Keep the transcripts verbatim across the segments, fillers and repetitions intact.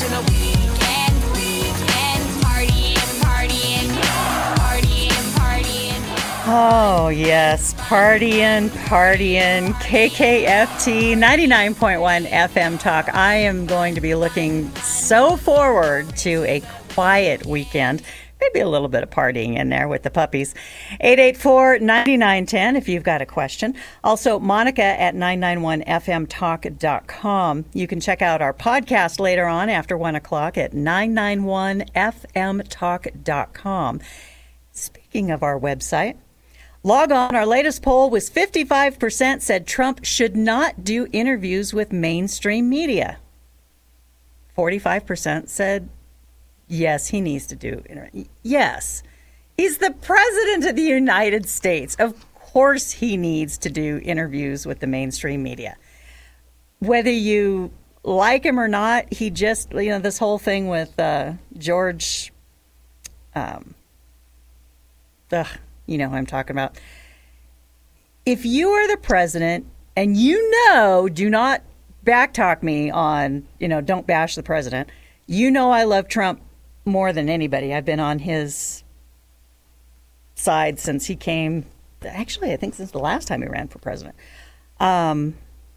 to the weekend, weekend, partying, partying, partying, partying. Oh, yes, partying, partying, K K F T ninety-nine point one F M Talk. I am going to be looking so forward to a quiet weekend. Maybe a little bit of partying in there with the puppies. eight eight four, nine nine one zero if you've got a question. Also, Monica at nine nine one F M talk dot com. You can check out our podcast later on after one o'clock at nine nine one F M talk dot com. Speaking of our website, log on. Our latest poll was fifty-five percent said Trump should not do interviews with mainstream media. forty-five percent said yes, he needs to do interviews. Yes, he's the president of the United States. Of course he needs to do interviews with the mainstream media. Whether you like him or not, he just, you know, this whole thing with uh, George, um, ugh, you know who I'm talking about. If you are the president and you know, do not backtalk me on, you know, don't bash the president. You know I love Trump more than anybody. I've been on his side since he came, actually, I think since the last time he ran for president. Um,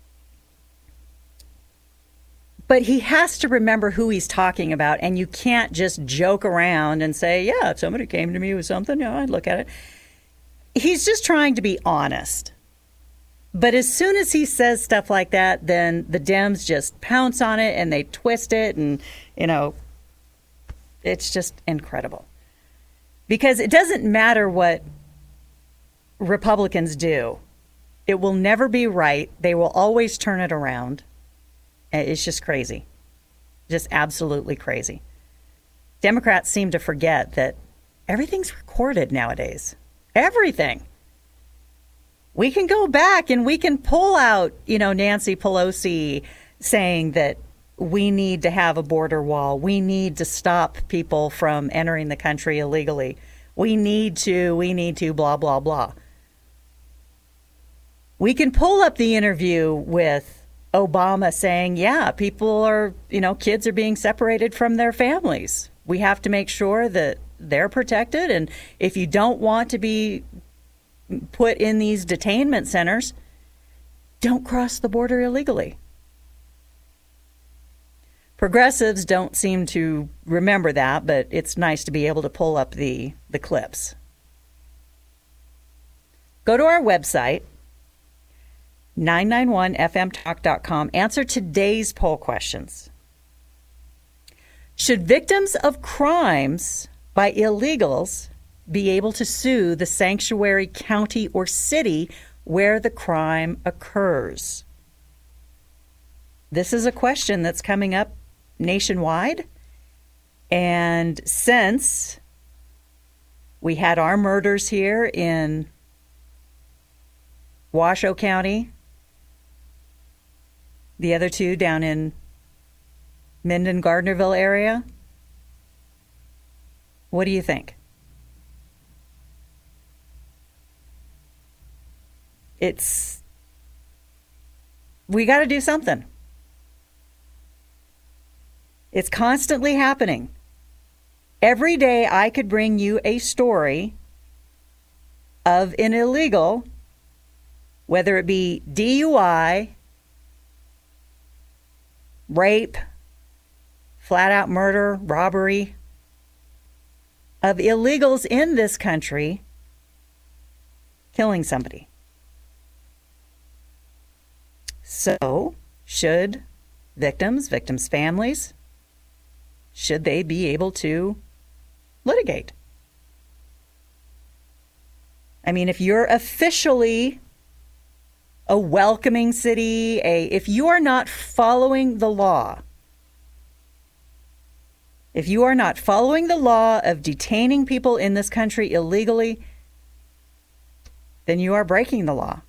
but he has to remember who he's talking about, and you can't just joke around and say, yeah, if somebody came to me with something, yeah, I'd look at it. He's just trying to be honest. But as soon as he says stuff like that, then the Dems just pounce on it and they twist it, and, you know, it's just incredible. Because it doesn't matter what Republicans do. It will never be right. They will always turn it around. It's just crazy. Just absolutely crazy. Democrats seem to forget that everything's recorded nowadays. Everything. We can go back and we can pull out, you know, Nancy Pelosi saying that we need to have a border wall. We need to stop people from entering the country illegally. We need to, we need to, blah, blah, blah. We can pull up the interview with Obama saying, yeah, people are, you know, kids are being separated from their families. We have to make sure that they're protected. And if you don't want to be put in these detainment centers, don't cross the border illegally. Progressives don't seem to remember that, but it's nice to be able to pull up the, the clips. Go to our website, nine nine one F M talk dot com. Answer today's poll questions. Should victims of crimes by illegals be able to sue the sanctuary county or city where the crime occurs? This is a question that's coming up nationwide. And since we had our murders here in Washoe County, the other two down in Minden, Gardnerville area, what do you think? It's, we got to do something. It's constantly happening. Every day I could bring you a story of an illegal, whether it be D U I, rape, flat out murder, robbery, of illegals in this country killing somebody. So, should victims, victims' families, should they be able to litigate? I mean, if you're officially a welcoming city, a if you are not following the law, if you are not following the law of detaining people in this country illegally, then you are breaking the law.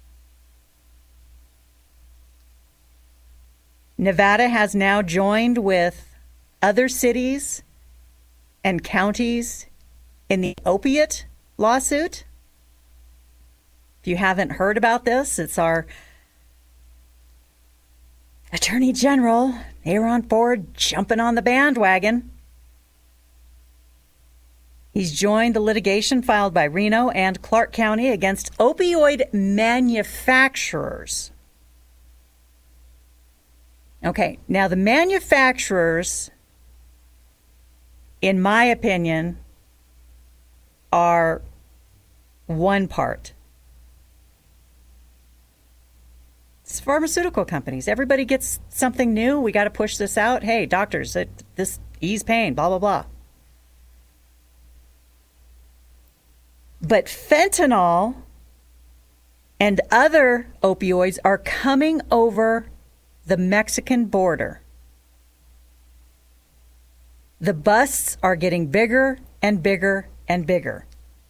Nevada has now joined with other cities and counties in the opiate lawsuit. If you haven't heard about this, it's our Attorney General, Aaron Ford jumping on the bandwagon. He's joined the litigation filed by Reno and Clark County against opioid manufacturers. Okay, now the manufacturers, in my opinion, are one part. It's pharmaceutical companies. Everybody gets something new. We got to push this out. Hey, doctors, it, this ease pain, blah, blah, blah. But fentanyl and other opioids are coming over the Mexican border. The busts are getting bigger and bigger and bigger.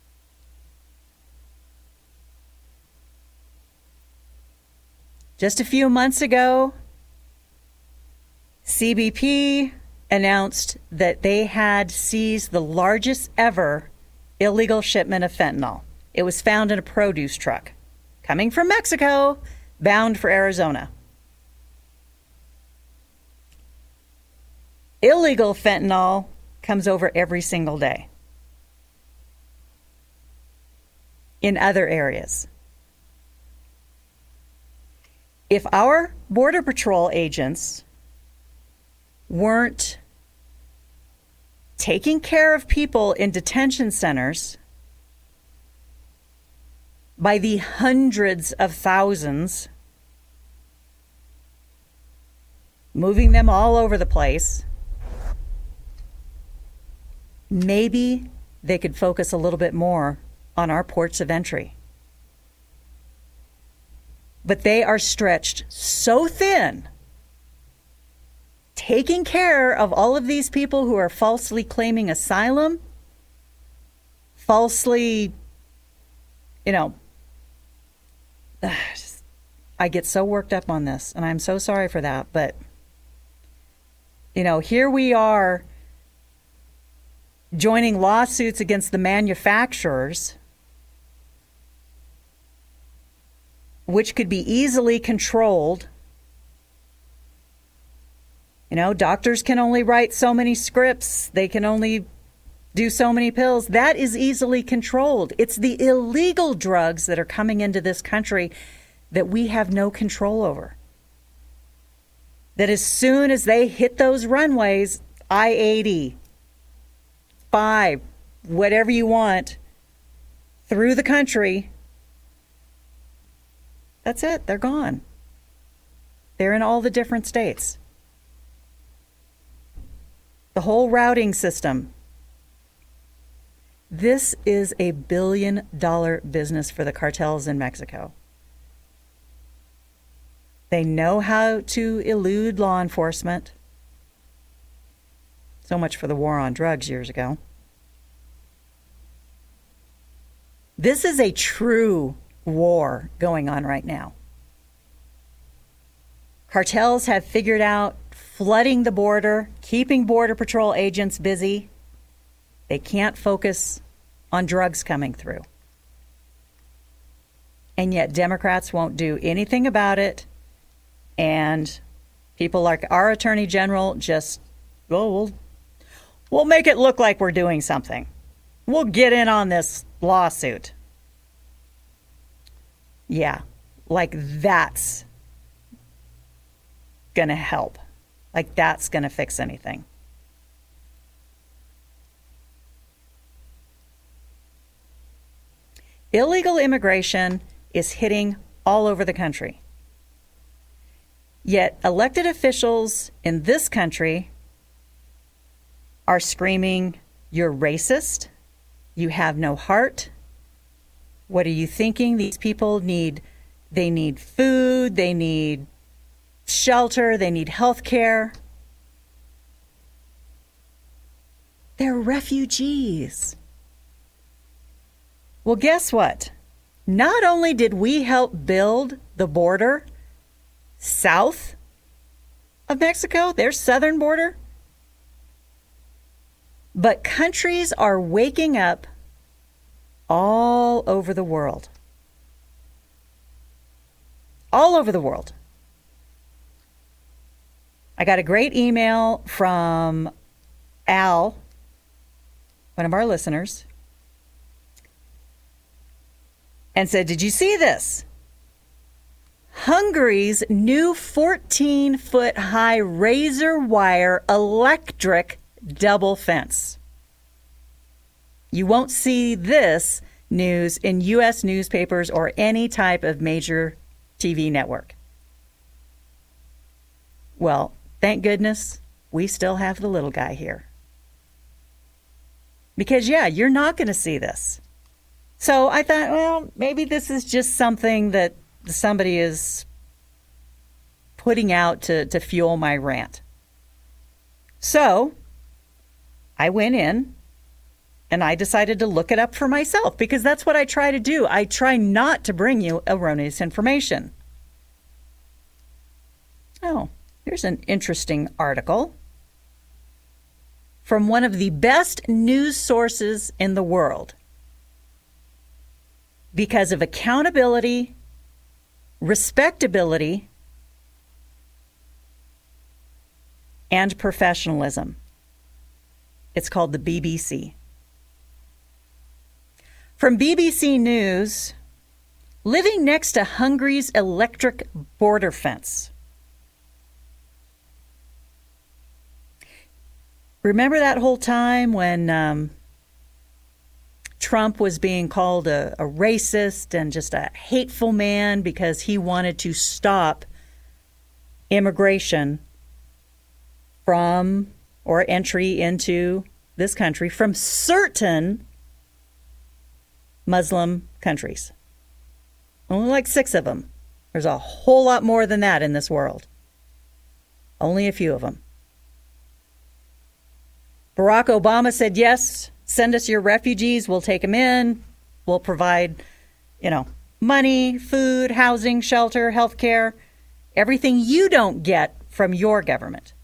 Just a few months ago, C B P announced that they had seized the largest ever illegal shipment of fentanyl. It was found in a produce truck coming from Mexico, bound for Arizona. Illegal fentanyl comes over every single day in other areas. If our Border Patrol agents weren't taking care of people in detention centers by the hundreds of thousands, moving them all over the place, maybe they could focus a little bit more on our ports of entry. But they are stretched so thin, taking care of all of these people who are falsely claiming asylum, falsely, you know, I get so worked up on this, and I'm so sorry for that. But, you know, here we are joining lawsuits against the manufacturers, which could be easily controlled. You know, doctors can only write so many scripts. They can only do so many pills. That is easily controlled. It's the illegal drugs that are coming into this country that we have no control over. That as soon as they hit those runways, I eighty, five, whatever you want, through the country, that's it. They're gone. They're in all the different states. The whole routing system. This is a billion dollar business for the cartels in Mexico. They know how to elude law enforcement. So much for the war on drugs years ago. This is a true war going on right now. Cartels have figured out flooding the border, keeping Border Patrol agents busy. They can't focus on drugs coming through. And yet Democrats won't do anything about it. And people like our Attorney General just, well, we'll, we'll make it look like we're doing something. We'll get in on this lawsuit. Yeah, like that's going to help. Like that's going to fix anything. Illegal immigration is hitting all over the country. Yet elected officials in this country are screaming, "You're racist. You have no heart. What are you thinking? These people need, they need food, they need shelter, they need health care. They're refugees." Well, guess what? Not only did we help build the border south of Mexico, their southern border, but countries are waking up all over the world. All over the world. I got a great email from Al, one of our listeners, and said, did you see this? Hungary's new fourteen-foot high razor wire electric double fence. You won't see this news in U S newspapers or any type of major T V network. Well, thank goodness we still have the little guy here. Because, yeah, you're not going to see this. So I thought, well, maybe this is just something that somebody is putting out to, to fuel my rant. So I went in and I decided to look it up for myself because that's what I try to do. I try not to bring you erroneous information. Oh, here's an interesting article from one of the best news sources in the world. Because of accountability, respectability, and professionalism. It's called the B B C. From B B C News, living next to Hungary's electric border fence. Remember that whole time when um, Trump was being called a, a racist and just a hateful man because he wanted to stop immigration from or entry into this country from certain Muslim countries. Only like six of them. There's a whole lot more than that in this world. Only a few of them. Barack Obama said, yes, send us your refugees. We'll take them in. We'll provide, you know, money, food, housing, shelter, health care, everything you don't get from your government.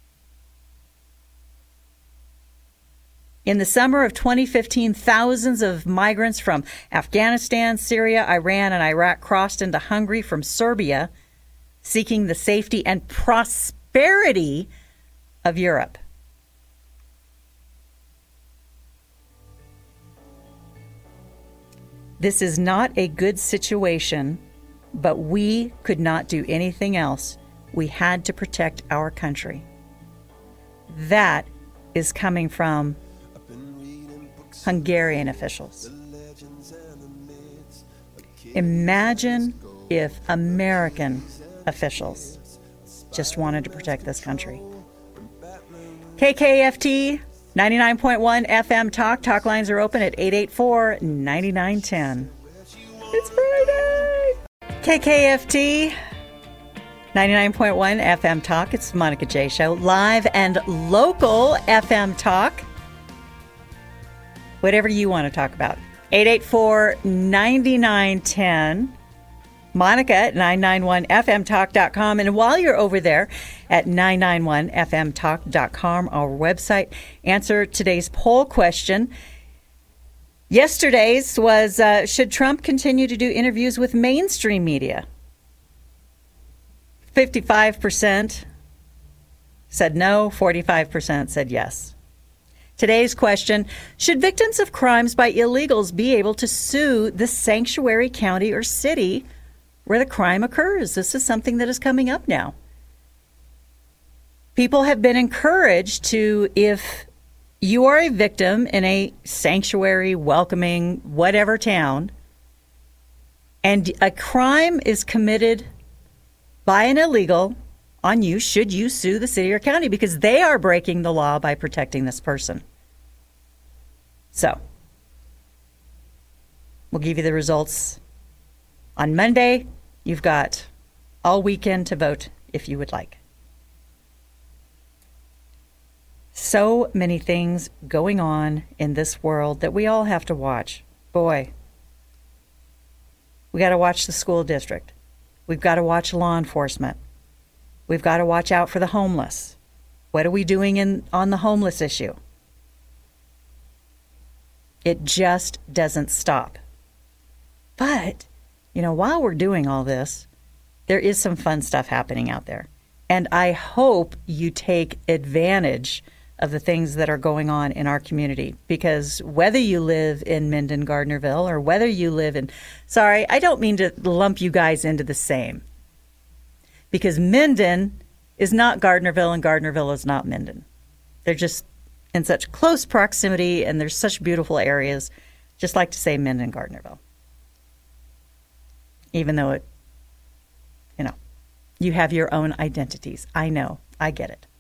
In the summer of twenty fifteen, thousands of migrants from Afghanistan, Syria, Iran, and Iraq crossed into Hungary from Serbia, seeking the safety and prosperity of Europe. This is not a good situation, but we could not do anything else. We had to protect our country. That is coming from Hungarian officials. Imagine if American officials just wanted to protect this country. K K F T ninety-nine point one F M Talk. Talk lines are open at eight eight four, nine nine one zero. It's Friday. K K F T ninety-nine point one F M Talk. It's Monica J. Show. Live and local F M Talk. Whatever you want to talk about. eight eight four, nine nine one zero. Monica at nine nine one F M talk dot com. And while you're over there at nine nine one F M talk dot com, our website, answer today's poll question. Yesterday's was, uh, should Trump continue to do interviews with mainstream media? fifty-five percent said no, forty-five percent said yes. Today's question, should victims of crimes by illegals be able to sue the sanctuary county or city where the crime occurs? This is something that is coming up now. People have been encouraged to, if you are a victim in a sanctuary, welcoming, whatever town, and a crime is committed by an illegal on you, should you sue the city or county? Because they are breaking the law by protecting this person. So, we'll give you the results on Monday. You've got all weekend to vote if you would like. So many things going on in this world that we all have to watch. Boy, we got to watch the school district. We've got to watch law enforcement. We've got to watch out for the homeless. What are we doing in on the homeless issue? It just doesn't stop. But, you know, while we're doing all this, there is some fun stuff happening out there. And I hope you take advantage of the things that are going on in our community, because whether you live in Minden, Gardnerville, or whether you live in, sorry, I don't mean to lump you guys into the same, because Minden is not Gardnerville and Gardnerville is not Minden. They're just in such close proximity and there's such beautiful areas. Just like to say Minden, Gardnerville. Even though it, you know, you have your own identities. I know. I get it.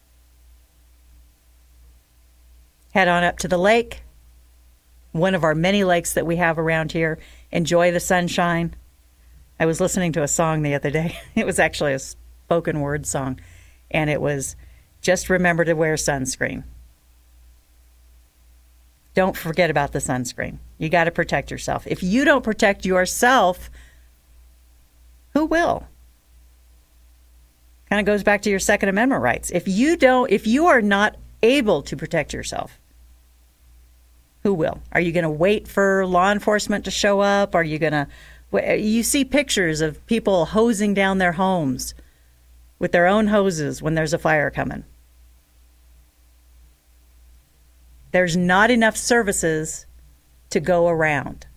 Head on up to the lake, one of our many lakes that we have around here. Enjoy the sunshine. I was listening to a song the other day. It was actually a spoken word song, and it was, just remember to wear sunscreen. Don't forget about the sunscreen. You got to protect yourself. If you don't protect yourself, who will? Kind of goes back to your Second Amendment rights. If you don't, if you are not able to protect yourself, who will? Are you going to wait for law enforcement to show up? Are you going to, you see pictures of people hosing down their homes with their own hoses when there's a fire coming. There's not enough services to go around.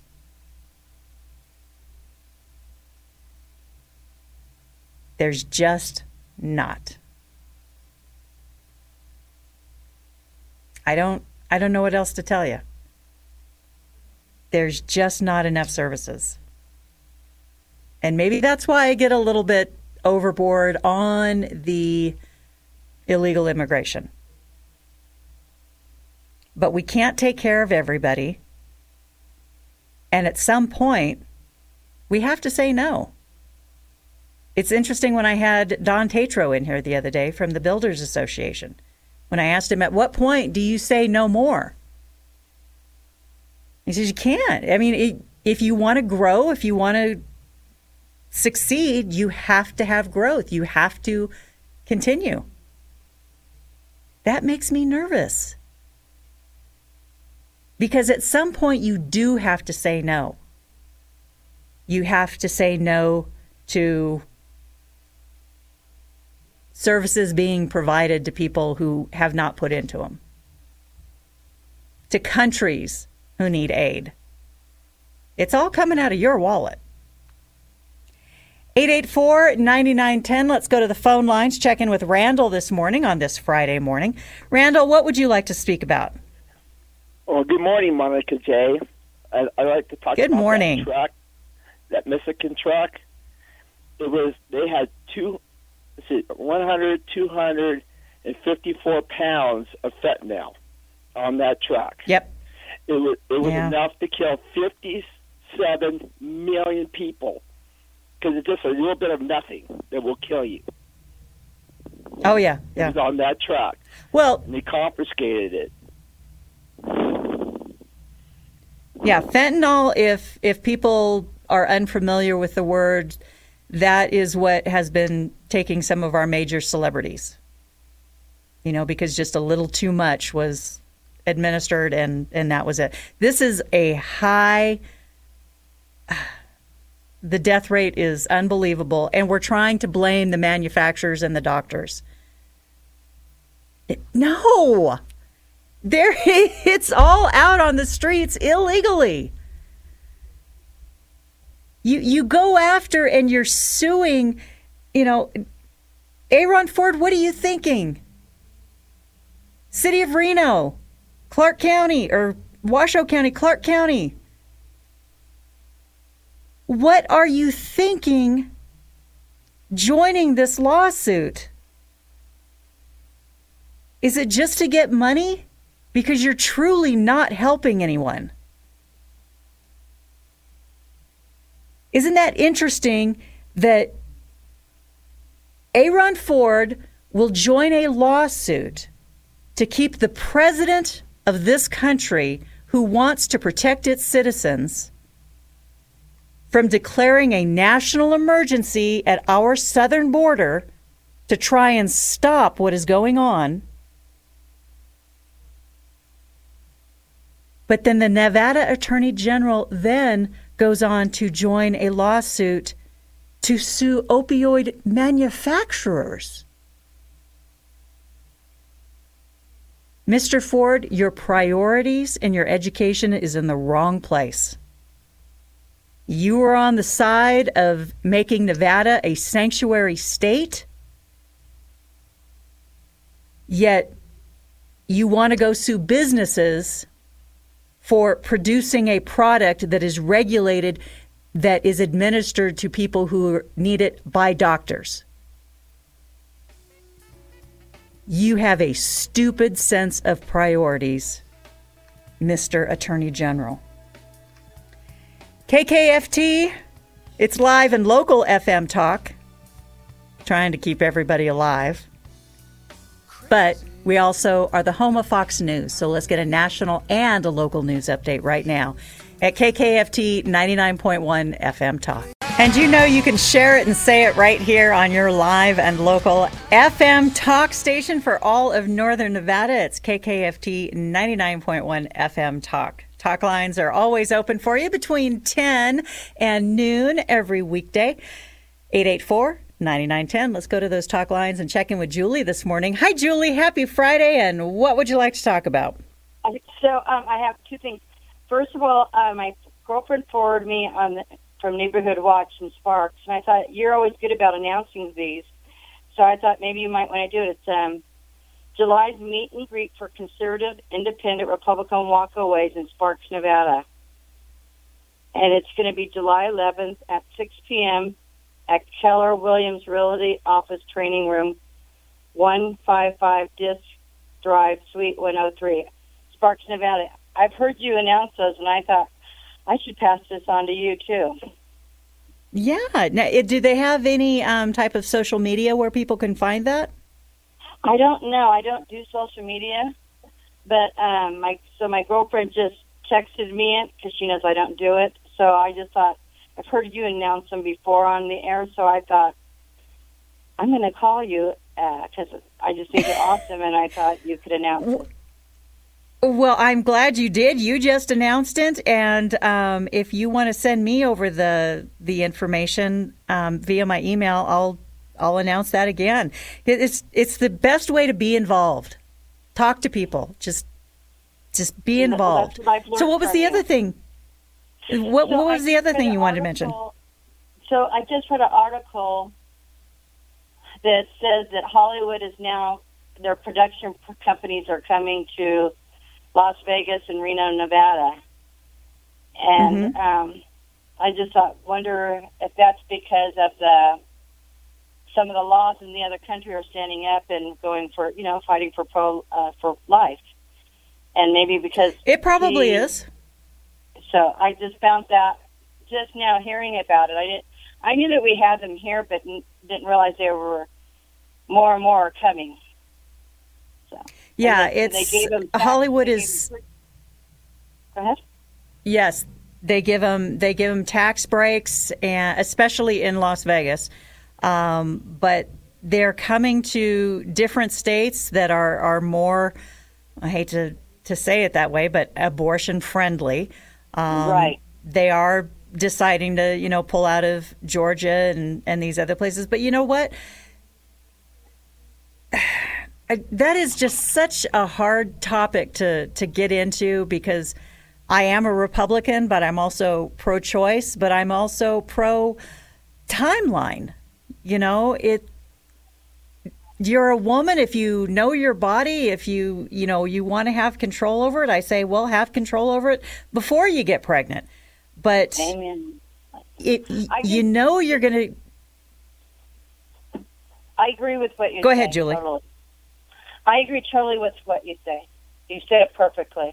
There's just not. I don't I don't know what else to tell you. There's just not enough services. And maybe that's why I get a little bit overboard on the illegal immigration. But we can't take care of everybody. And at some point, we have to say no. It's interesting when I had Don Tatro in here the other day from the Builders Association. When I asked him, at what point do you say no more? He says, you can't. I mean, it, if you want to grow, if you want to succeed, you have to have growth. You have to continue. That makes me nervous. Because at some point you do have to say no. You have to say no to services being provided to people who have not put into them, to countries who need aid. It's all coming out of your wallet. eight eight four, nine nine one zero. Let's go to the phone lines. Check in with Randall this morning on this Friday morning. Randall, what would you like to speak about? Well, good morning, Monica J. I, I like to talk good about morning. that truck, that Michigan truck. It was, they had two, let's see, one hundred, two hundred fifty-four pounds of fentanyl on that truck. Yep. It was, it was Yeah. enough to kill fifty-seven million people, because it's just a little bit of nothing that will kill you. Oh, yeah. Yeah. It was on that truck. Well, And they confiscated it. yeah, fentanyl, if if people are unfamiliar with the word, that is what has been taking some of our major celebrities. You know, because just a little too much was administered and, and that was it. This is a high, the death rate is unbelievable, and we're trying to blame the manufacturers and the doctors. It, no! There, it's all out on the streets illegally. You you go after and you're suing, you know, Aaron Ford, what are you thinking? City of Reno, Clark County, or Washoe County, Clark County. What are you thinking joining this lawsuit? Is it just to get money? Because you're truly not helping anyone. Isn't that interesting that Aaron Ford will join a lawsuit to keep the president of this country, who wants to protect its citizens, from declaring a national emergency at our southern border to try and stop what is going on? But then the Nevada Attorney General then goes on to join a lawsuit to sue opioid manufacturers. Mister Ford, your priorities and your education is in the wrong place. You are on the side of making Nevada a sanctuary state, yet you want to go sue businesses for producing a product that is regulated, that is administered to people who need it by doctors. You have a stupid sense of priorities, Mister Attorney General. K K F T, it's live and local F M talk, trying to keep everybody alive. But we also are the home of Fox News, so let's get a national and a local news update right now at K K F T ninety-nine point one F M talk. And you know you can share it and say it right here on your live and local F M talk station for all of Northern Nevada. It's K K F T ninety-nine point one F M talk. Talk lines are always open for you between ten and noon every weekday. eight eight four, nine nine one zero. Let's go to those talk lines and check in with Julie this morning. Hi, Julie. Happy Friday. And what would you like to talk about? So um, I have two things. First of all, uh, my girlfriend forwarded me on the, from Neighborhood Watch and Sparks, and I thought, you're always good about announcing these. So I thought maybe you might want to do it. It's um, July's meet and greet for conservative, independent, Republican walkaways in Sparks, Nevada. And it's going to be July eleventh at six p.m. at Keller Williams Realty Office Training Room, one fifty-five Disc Drive, Suite one oh three, Sparks, Nevada. I've heard you announce those, and I thought I should pass this on to you, too. Yeah. Now, it- do they have any um, type of social media where people can find that? I don't know. I don't do social media, but um, my so my girlfriend just texted me it because she knows I don't do it. So I just thought, I've heard you announce them before on the air, so I thought, I'm going to call you because uh, I just think they're awesome, and I thought you could announce it. Well, I'm glad you did. You just announced it, and um, if you want to send me over the the information um, via my email, I'll I'll announce that again. It's it's the best way to be involved. Talk to people. Just just be involved. Well, what so, what was the you. other thing? What so what was I the other thing you wanted article, to mention? So I just read an article that says that Hollywood is now, their production companies are coming to Las Vegas and Reno, Nevada. And Mm-hmm. um, I just thought, wonder if that's because of the some of the laws in the other country are standing up and going for, you know, fighting for pro uh, for life. And maybe because It probably he, is. So I just found that just now hearing about it. I didn't. I knew that we had them here, but n- didn't realize there were more and more coming. So Yeah, and they, and they it's gave them tax- Hollywood they gave is. them- Go ahead. Yes, they give them they give them tax breaks, and especially in Las Vegas. Um, but they're coming to different states that are are more. I hate to, to say it that way, but abortion friendly. Um, Right. They are deciding to, you know, pull out of Georgia and, and these other places. But you know what? I, that is just such a hard topic to, to get into because I am a Republican, but I'm also pro-choice, but I'm also pro-timeline. You know, it. You're a woman. If you know your body, if you, you know, you want to have control over it, I say, well, have control over it before you get pregnant. But Amen. it, I you just- know you're going to. I agree with what you Go say. ahead, Julie. Totally. I agree totally with what you say. You said it perfectly.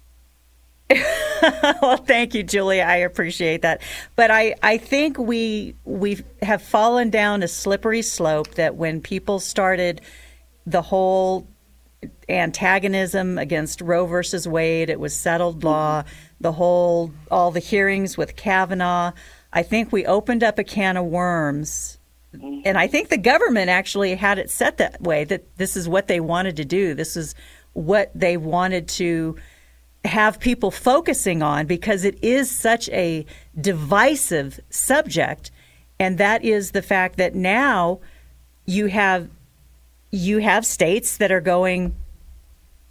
Well, thank you, Julie. I appreciate that. But I, I think we we have fallen down a slippery slope that when people started the whole antagonism against Roe versus Wade, it was settled law, the whole all the hearings with Kavanaugh, I think we opened up a can of worms. And I think the government actually had it set that way, that this is what they wanted to do. This is what they wanted to have people focusing on because it is such a divisive subject. And that is the fact that now you have you have states that are going,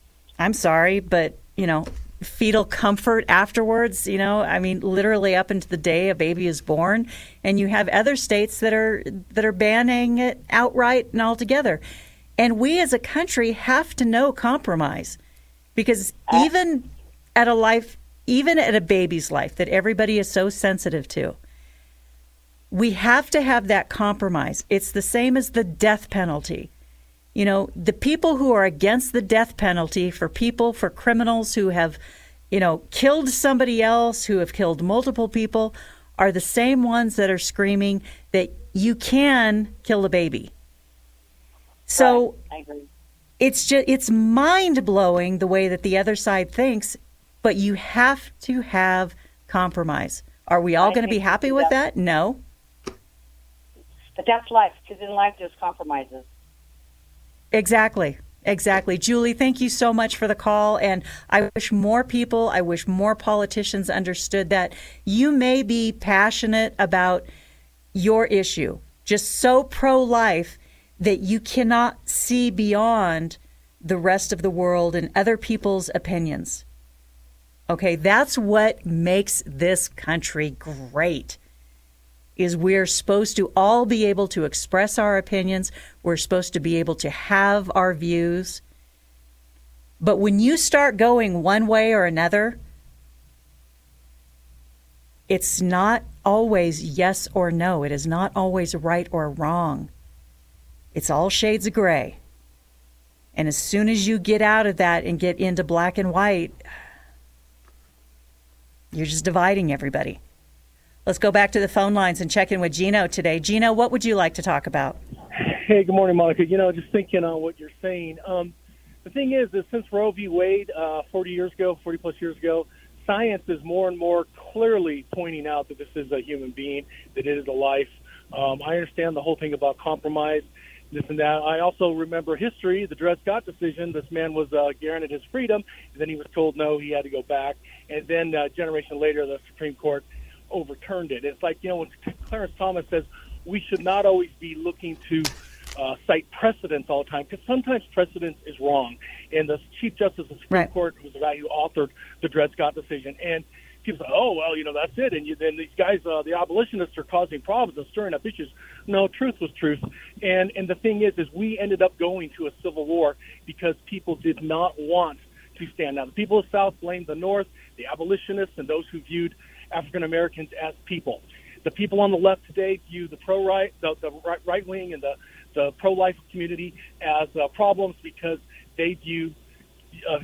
I'm sorry, but, you know, fetal comfort afterwards, you know, I mean, literally up into the day a baby is born. And you have other states that are that are banning it outright and altogether. And we as a country have to know compromise, because even at a life, even at a baby's life that everybody is so sensitive to, we have to have that compromise. It's the same as the death penalty. You know, the people who are against the death penalty for people, for criminals who have, you know, killed somebody else, who have killed multiple people, are the same ones that are screaming that you can kill a baby. So right. I agree. It's just, it's mind-blowing the way that the other side thinks, but you have to have compromise. Are we all going to be happy with that? No. But that's life, because in life there's compromises. Exactly. Exactly. Julie, thank you so much for the call. And I wish more people, I wish more politicians understood that you may be passionate about your issue, just so pro-life that you cannot see beyond the rest of the world and other people's opinions. Okay, that's what makes this country great. Is we're supposed to all be able to express our opinions. We're supposed to be able to have our views. But when you start going one way or another, it's not always yes or no. It is not always right or wrong. It's all shades of gray. And as soon as you get out of that and get into black and white, you're just dividing everybody. Let's go back to the phone lines and check in with Gino today. Gino, what would you like to talk about? Hey, good morning, Monica. You know, just thinking on what you're saying. Um, the thing is, is since Roe v. Wade, uh, forty years ago, forty plus years ago, science is more and more clearly pointing out that this is a human being, that it is a life. Um, I understand the whole thing about compromise, this and that. I also remember history, the Dred Scott decision. This man was uh, granted his freedom, and then he was told no, he had to go back. And then uh, a generation later, the Supreme Court overturned it. It's like, you know, when Clarence Thomas says we should not always be looking to uh, cite precedents all the time, because sometimes precedent is wrong. And the Chief Justice of the Supreme right. Court was the guy who authored the Dred Scott decision. And people say, oh, well, you know, that's it. And you, then these guys, uh, the abolitionists, are causing problems and stirring up issues. No, truth was truth. And and the thing is, is we ended up going to a civil war because people did not want to stand out. The people of the South blamed the North, the abolitionists, and those who viewed African Americans as people. The people on the left today view the pro-right, the, the right wing, and the, the pro-life community as uh, problems because they view uh,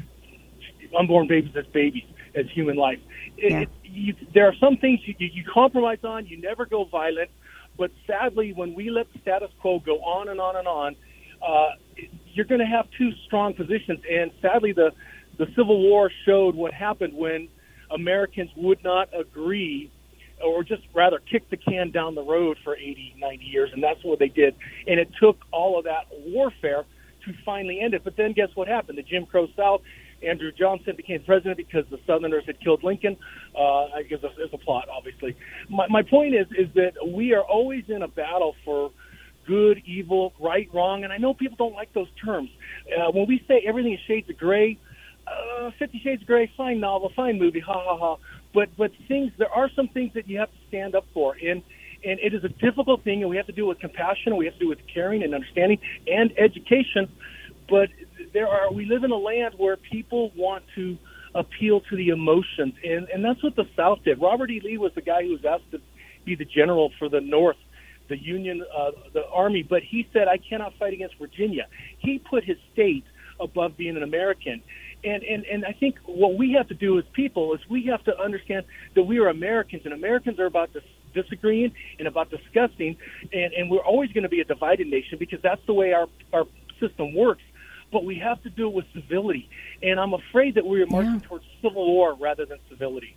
unborn babies as babies, as human life. It, yeah. it, you, there are some things you, you compromise on. You never go violent. But sadly, when we let the status quo go on and on and on, uh, you're going to have two strong positions. And sadly, the, the Civil War showed what happened when Americans would not agree, or just rather kick the can down the road for eighty, ninety years, and that's what they did. And it took all of that warfare to finally end it. But then guess what happened? The Jim Crow South, Andrew Johnson became president because the Southerners had killed Lincoln. Uh, I guess it's a plot, obviously. My, my point is, is that we are always in a battle for good, evil, right, wrong, and I know people don't like those terms. Uh, when we say everything is shades of gray, Uh, Fifty Shades of Grey, fine novel, fine movie, ha ha ha. But but things, there are some things that you have to stand up for, and and it is a difficult thing, and we have to do it with compassion, and we have to do it with caring and understanding and education. But there are, we live in a land where people want to appeal to the emotions, and and that's what the South did. Robert E. Lee was the guy who was asked to be the general for the North, the Union, uh, the Army, but he said, "I cannot fight against Virginia." He put his state above being an American. And, and and I think what we have to do as people is we have to understand that we are Americans, and Americans are about dis- disagreeing and about discussing, and, and we're always going to be a divided nation because that's the way our, our system works. But we have to do it with civility. And I'm afraid that we are marching yeah. towards civil war rather than civility.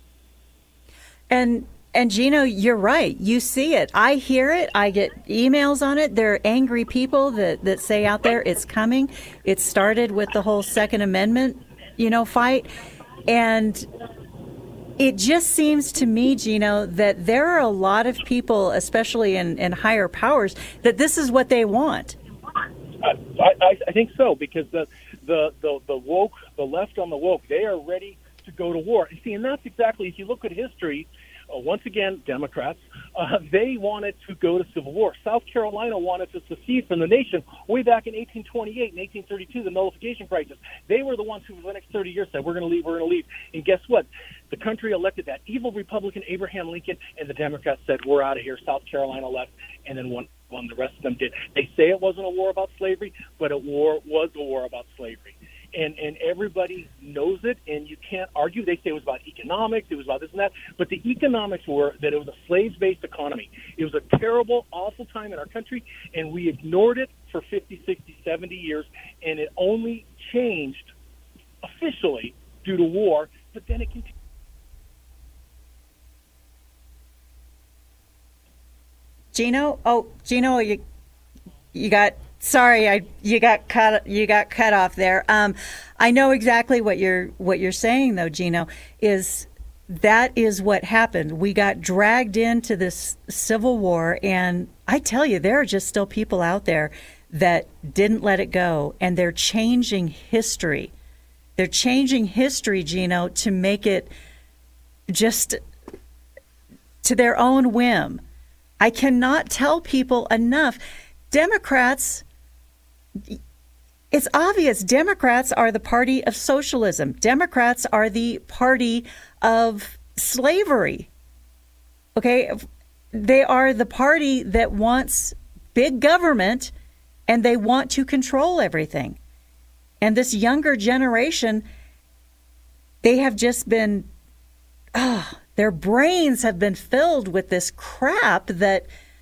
And And Gino, you're right. You see it. I hear it. I get emails on it. There are angry people that, that say out there it's coming. It started with the whole Second Amendment, you know, fight. And it just seems to me, Gino, that there are a lot of people, especially in, in higher powers, that this is what they want. I, I, I think so, because the the, the, the woke, the left on the woke, they are ready to go to war. You see, and that's exactly, if you look at history, uh, once again, Democrats, uh, they wanted to go to civil war. South Carolina wanted to secede from the nation way back in eighteen twenty-eight and eighteen thirty-two, the nullification crisis. They were the ones who, for the next thirty years, said, we're going to leave, we're going to leave. And guess what? The country elected that evil Republican, Abraham Lincoln, and the Democrats said, we're out of here. South Carolina left, and then one, one the rest of them did. They say it wasn't a war about slavery, but it war, was a war about slavery. And and everybody knows it, and you can't argue. They say it was about economics, it was about this and that, but the economics were that it was a slaves-based economy. It was a terrible, awful time in our country, and we ignored it for fifty, sixty, seventy years, and it only changed officially due to war, but then it continued. Gino? Oh, Gino, you you got... Sorry, I you got cut you got cut off there. Um, I know exactly what you're what you're saying, though, Gino. Is that is what happened? We got dragged into this civil war, and I tell you, there are just still people out there that didn't let it go, and they're changing history. They're changing history, Gino, to make it just to their own whim. I cannot tell people enough. Democrats. It's obvious Democrats are the party of socialism. Democrats are the party of slavery. Okay? They are the party that wants big government, and they want to control everything. And this younger generation, they have just been, oh, their brains have been filled with this crap that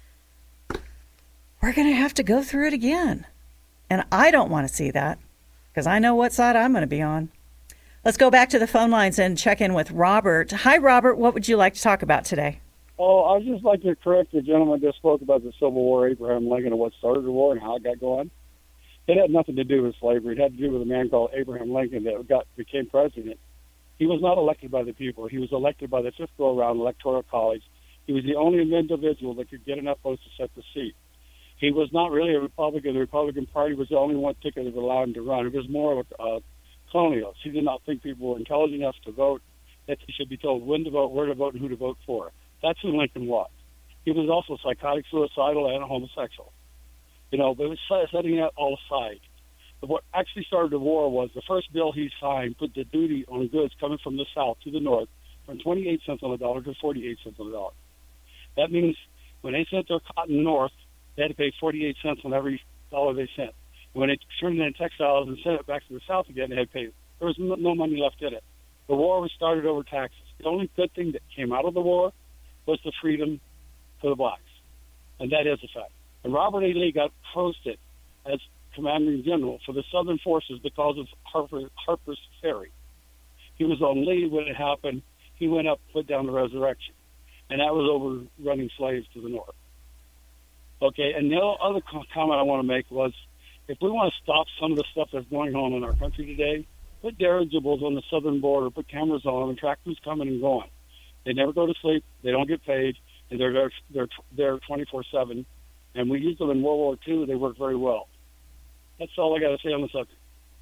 we're going to have to go through it again. And I don't want to see that, because I know what side I'm going to be on. Let's go back to the phone lines and check in with Robert. Hi, Robert. What would you like to talk about today? Oh, I would just like to correct the gentleman just spoke about the Civil War, Abraham Lincoln, and what started the war and how it got going. It had nothing to do with slavery. It had to do with a man called Abraham Lincoln that got became president. He was not elected by the people. He was elected by the fifth go-around electoral college. He was the only individual that could get enough votes to set the seat. He was not really a Republican. The Republican Party was the only one ticket that allowed him to run. It was more of a uh, colonialist. He did not think people were intelligent enough to vote, that they should be told when to vote, where to vote, and who to vote for. That's who Lincoln was. He was also psychotic, suicidal, and a homosexual. You know, but it was setting that all aside. But what actually started the war was the first bill he signed put the duty on goods coming from the south to the north from twenty-eight cents on the dollar to forty-eight cents on the dollar. That means when they sent their cotton north, they had to pay forty-eight cents on every dollar they sent. When they turned it into textiles and sent it back to the south again, they had to pay. There was no, no money left in it. The war was started over taxes. The only good thing that came out of the war was the freedom for the blacks. And that is a fact. And Robert E. Lee got posted as commanding general for the Southern forces because of Harper, Harper's Ferry. He was on leave when it happened. He went up, put down the resurrection. And that was over running slaves to the north. Okay, and the other comment I want to make was, if we want to stop some of the stuff that's going on in our country today, put dirigibles on the southern border, put cameras on them, and track who's coming and going. They never go to sleep. They don't get paid. And they're there, they're there twenty-four seven. And we used them in World War Two. They work very well. That's all I got to say on the subject.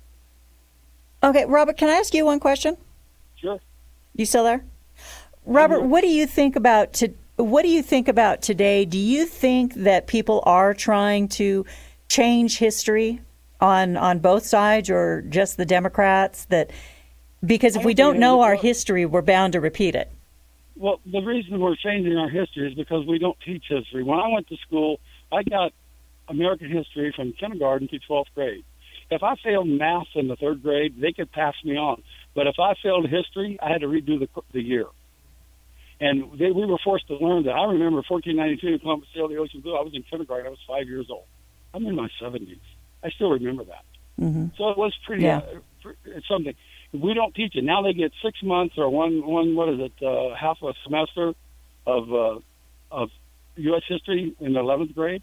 Okay, Robert, can I ask you one question? Sure. You still there? Robert, Mm-hmm. what do you think about to, what do you think about today? Do you think that people are trying to change history on on both sides, or just the Democrats? That because if we don't know our history, we're bound to repeat it. Well, the reason we're changing our history is because we don't teach history. When I went to school, I got American history from kindergarten to twelfth grade. If I failed math in the third grade, they could pass me on. But if I failed history, I had to redo the, the year. And they, we were forced to learn that. I remember fourteen ninety-two, Columbus sailed the ocean blue. I was in kindergarten. I was five years old. I'm in my seventies. I still remember that. Mm-hmm. So it was pretty, Yeah. uh, it's something. We don't teach it. Now they get six months or one, one what is it, uh, half a semester of uh, of U S history in the eleventh grade.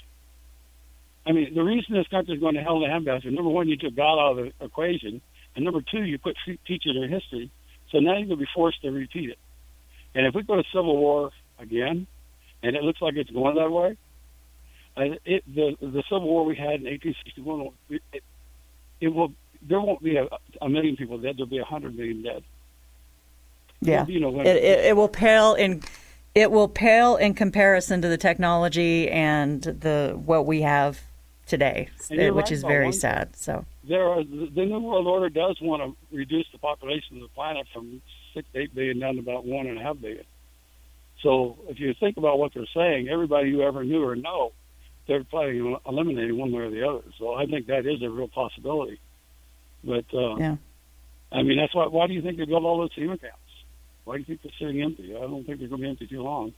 I mean, the reason this country is going to hell in a handbasket, number one, you took God out of the equation, and number two, you quit teaching their history, so now you're going to be forced to repeat it. And if we go to civil war again, and it looks like it's going that way, uh, it, the the civil war we had in eighteen sixty-one, it, it will there won't be a, a million people dead. There'll be a hundred million dead. Yeah, you know, when, it, it it will pale in it will pale in comparison to the technology and the what we have today, which which right is very one sad. So there are, the New World Order does want to reduce the population of the planet from six to eight billion down to about one and a half billion. So if you think about what they're saying, everybody you ever knew or know, they're probably eliminating one way or the other. So I think that is a real possibility. But uh, yeah, I mean, that's why. Why do you think they built all those FEMA camps? Why do you think they're sitting empty? I don't think they're going to be empty too long.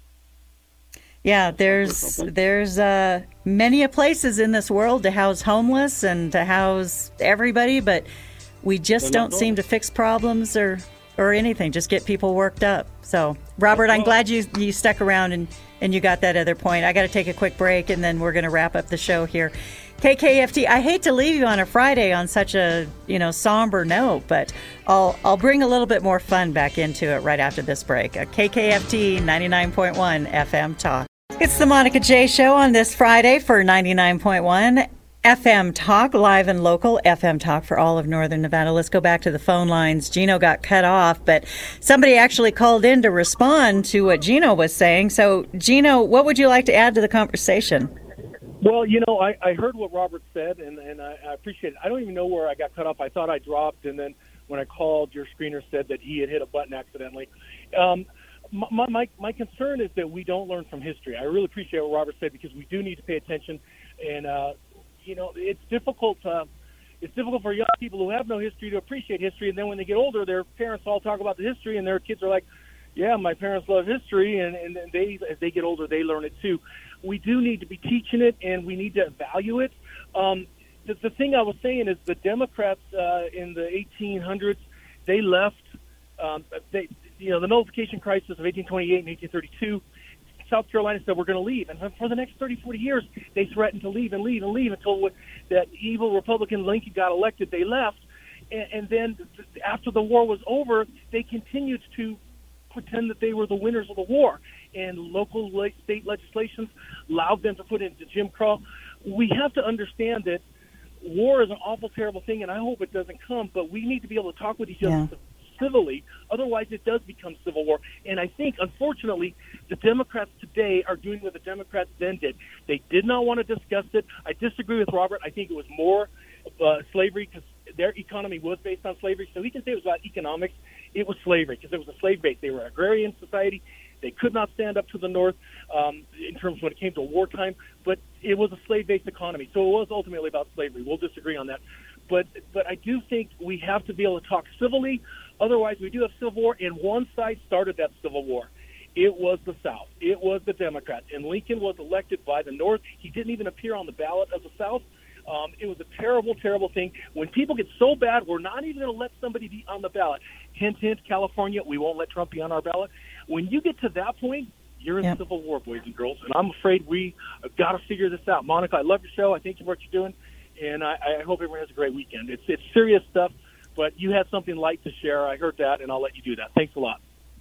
yeah. There's there's uh, many places in this world to house homeless and to house everybody, but we just don't seem to fix problems or or anything. Just get people worked up. So, Robert, I'm glad you you stuck around and and you got that other point. I got to take a quick break, and then we're going to wrap up the show here. K K F T, I hate to leave you on a Friday on such a, you know, somber note, but I'll I'll bring a little bit more fun back into it right after this break. A K K F T ninety-nine point one F M Talk. It's the Monica J Show on this Friday for ninety-nine point one F M Talk, live and local F M Talk for all of Northern Nevada. Let's go back to the phone lines. Gino got cut off, but somebody actually called in to respond to what Gino was saying. So, Gino, what would you like to add to the conversation? Well, you know, I, I heard what Robert said, and, and I, I appreciate it. I don't even know where I got cut off. I thought I dropped, and then when I called, your screener said that he had hit a button accidentally. Um, my, my, my concern is that we don't learn from history. I really appreciate what Robert said, because we do need to pay attention. And, uh, you know, it's difficult uh, it's difficult for young people who have no history to appreciate history, and then when they get older, their parents all talk about the history, and their kids are like, yeah, my parents love history, and, and they, as they get older, they learn it too. We do need to be teaching it, and we need to value it. Um, the, the thing I was saying is the Democrats uh, in the eighteen hundreds, they left. Um, they, you know, the nullification crisis of eighteen twenty-eight and eighteen thirty-two, South Carolina said, we're going to leave. And for the next thirty, forty years, they threatened to leave and leave and leave until that evil Republican Lincoln got elected. They left. And, and then after the war was over, they continued to pretend that they were the winners of the war, and local state legislations allowed them to put into Jim Crow. We have to understand that war is an awful, terrible thing, and I hope it doesn't come, but we need to be able to talk with each other Yeah. civilly. Otherwise, it does become civil war. And I think, unfortunately, the Democrats today are doing what the Democrats then did. They did not want to discuss it. I disagree with Robert. I think it was more uh, slavery, because their economy was based on slavery. So he can say it was about economics. It was slavery, because it was a slave base. They were an agrarian society. They could not stand up to the North um, in terms of when it came to wartime, but it was a slave-based economy. So it was ultimately about slavery. We'll disagree on that. But but I do think we have to be able to talk civilly. Otherwise, we do have civil war, and one side started that civil war. It was the South. It was the Democrats. And Lincoln was elected by the North. He didn't even appear on the ballot of the South. Um, it was a terrible, terrible thing. When people get so bad, we're not even going to let somebody be on the ballot. Hint, hint, California, we won't let Trump be on our ballot. When you get to that point, you're in Yep. civil war, boys and girls. And I'm afraid we have got to figure this out. Monica, I love your show. I thank you for what you're doing. And I, I hope everyone has a great weekend. It's, it's serious stuff, but you had something light to share. I heard that, and I'll let you do that. Thanks a lot.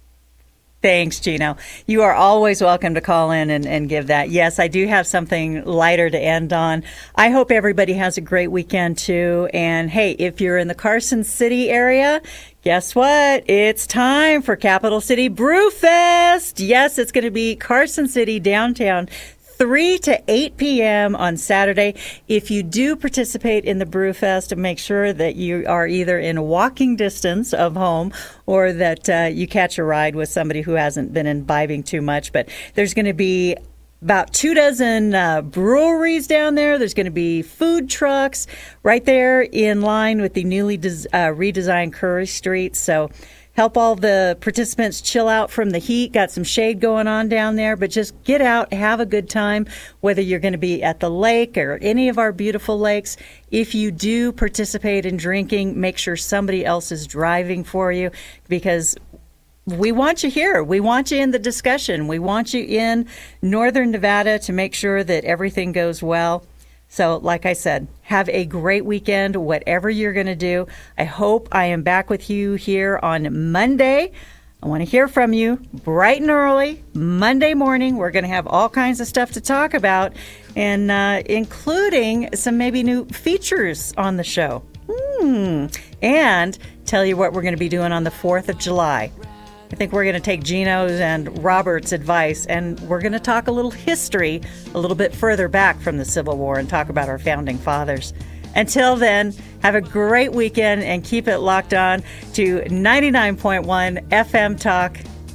Thanks, Gino. You are always welcome to call in and, and give that. Yes, I do have something lighter to end on. I hope everybody has a great weekend, too. And, hey, if you're in the Carson City area, guess what? It's time for Capital City Brew Fest. Yes, it's going to be Carson City downtown, three to eight p.m. on Saturday. If you do participate in the Brew Fest, make sure that you are either in walking distance of home or that uh, you catch a ride with somebody who hasn't been imbibing too much. But there's going to be about two dozen uh, breweries down there. There's going to be food trucks right there in line with the newly des- uh, redesigned Curry Street. So help all the participants chill out from the heat. Got some shade going on down there, but just get out, have a good time, whether you're going to be at the lake or any of our beautiful lakes. If you do participate in drinking, make sure somebody else is driving for you, because we want you here. We want you in the discussion. We want you in Northern Nevada to make sure that everything goes well. So, like I said, have a great weekend, whatever you're going to do. I hope I am back with you here on Monday. I want to hear from you bright and early, Monday morning. We're going to have all kinds of stuff to talk about, and uh, including some maybe new features on the show. Hmm. Hmm. And tell you what we're going to be doing on the fourth of July. I think we're going to take Gino's and Robert's advice, and we're going to talk a little history a little bit further back from the Civil War and talk about our founding fathers. Until then, have a great weekend and keep it locked on to ninety-nine point one F M Talk.